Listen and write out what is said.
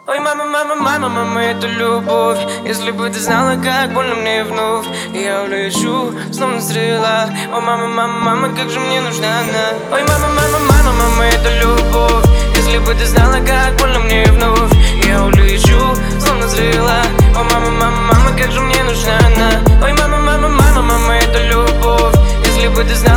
Ой, мама, мама, мама, мама, это любовь. Если бы ты знала, как больно мне вновь. Я улечу, словно стрела. О, мама, мама, мама, как же мне нужна она. Ой, мама, мама, мама, мама, это любовь. Если бы ты знала, как больно мне вновь. Я улечу, словно стрела. О, мама, мама, мама, как же мне нужна она. Ой, мама, мама, мама, мама, это любовь. Если бы ты знала,